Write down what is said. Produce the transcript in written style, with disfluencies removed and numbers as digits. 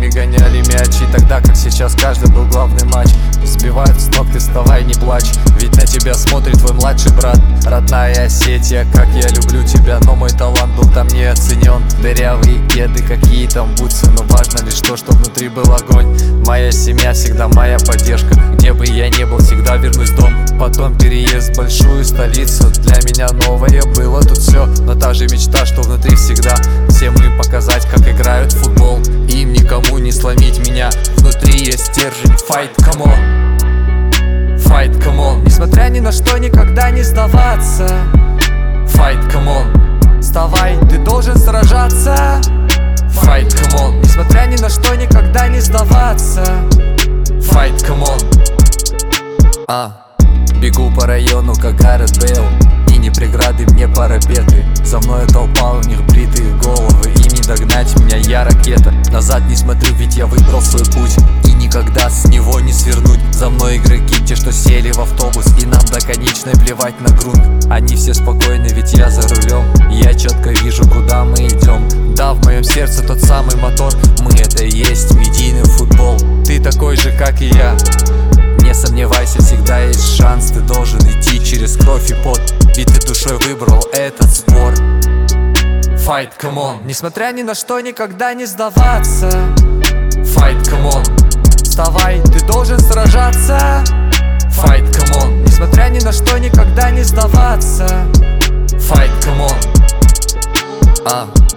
мы гоняли мячи, тогда как сейчас каждый был главный матч. Сбивают с ног, ты вставай, не плачь, ведь на тебя смотрит твой младший брат. Родная Осетия, как я люблю тебя, но мой талант был там не оценен. Дырявые кеды, какие там бутсы, но важно лишь то, что внутри был огонь. Моя семья всегда моя поддержка, где бы я ни был, всегда вернусь в дом. Потом переезд в большую столицу, для меня новое было тут все, но та же мечта, что внутри всегда. Всем им показать, как играют в футбол, им никому не сломить меня. Внутри есть стержень, fight, come on, fight, come on. Несмотря ни на что, никогда не сдаваться. Fight, come on, вставай, ты должен сражаться. Fight, come on, несмотря ни на что, никогда не сдаваться. Fight, come on. Бегу по району, как Гаррет Бейл, и не преграды мне парапеты. За мною толпа, у них бритые головы, им не догнать меня, я ракета. Назад не смотрю, ведь я выбрал свой путь, и никогда с него не свернуть. За мной игроки, те, что сели в автобус, и нам до конечной плевать на грунт. Они все спокойны, ведь я за рулем, я четко вижу, куда мы идем. Да, в моем сердце тот самый мотор, мы это и есть медийный футбол. Ты такой же, как и я, не сомневайся, всегда есть шанс. Ты должен идти через кровь и пот, ведь ты душой выбрал этот спор. Fight, come on, несмотря ни на что, никогда не сдаваться. Fight, come on, вставай, ты должен сражаться. Fight, come on, несмотря ни на что, никогда не сдаваться. Fight, come on.